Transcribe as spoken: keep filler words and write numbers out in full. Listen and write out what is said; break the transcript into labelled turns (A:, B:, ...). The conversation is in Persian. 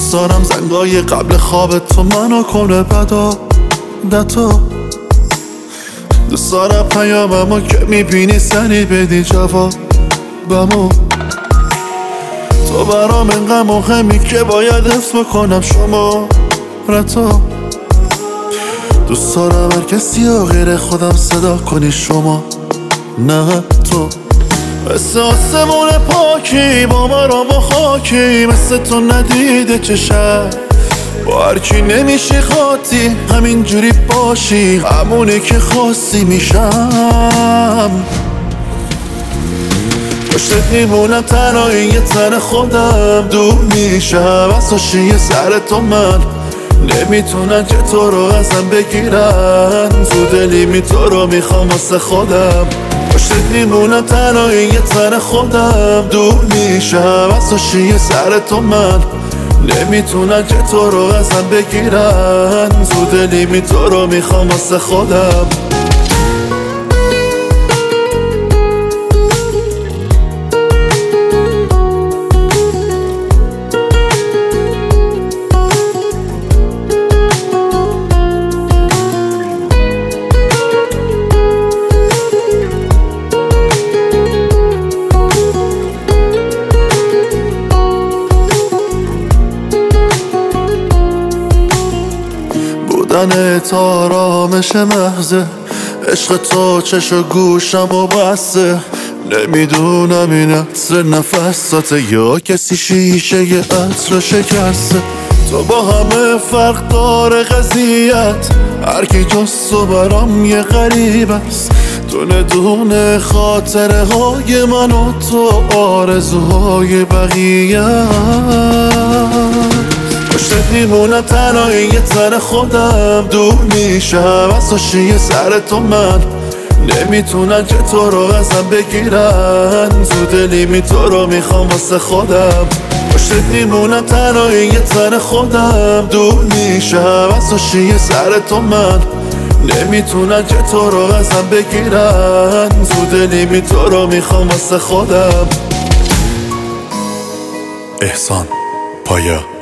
A: دوست دارم زنگای قبل خواب تو منو کنه بدا دتا. دوست دارم پیاممو که میبینی سری بدی جواب بمو. تو برام انقدر مهمی که باید حفظ بکنم شما رتا. دوست دارم هر کسی ها غیر خودم صدا کنی شما نه تو. مثل آسمون پاکی با مرا با خاکی، مثل تو ندیده چشم با هرکی نمیشی خاطی، همینجوری باشی همونه که خواستی میشم. پشتت میمونم تنهایی یه تن خودم دور میشم از خوشی سر تو. من نمیتونن که تو رو ازم بگیرن، تو دلی می تو رو میخوام واسه خودم. پشتت میمونم تنهایی یه تن خودم دور میشم از خوشی سر تو. من نمیتونن که تو رو ازم بگیرن، تو دلی می تو رو میخوام واسه خودم. بودن تو آرامش محضه، عشق تو چش و گوشم و بسته. نمیدونم این عطر نفساته یا کسی شیشه یه عطر شکسته. تو با همه فرق داره قضیت، هرکی جز تو برام یه غریب است. دونه دونه خاطره های من و تو آرزوهای بقیه. پشتت میمونم تنهایی یه تن خودم دور میشم از خوشی سر تو. من نمیتونن که تو رو ازم بگیرن، تو دلی می تو رو میخوام واسه خودم. پشتت میمونم تنهایی یه تن خودم دور میشم از خوشی سر تو. من نمیتونن که تو رو ازم بگیرن، تو دلی می تو رو میخوام واسه خودم. احسان پایا.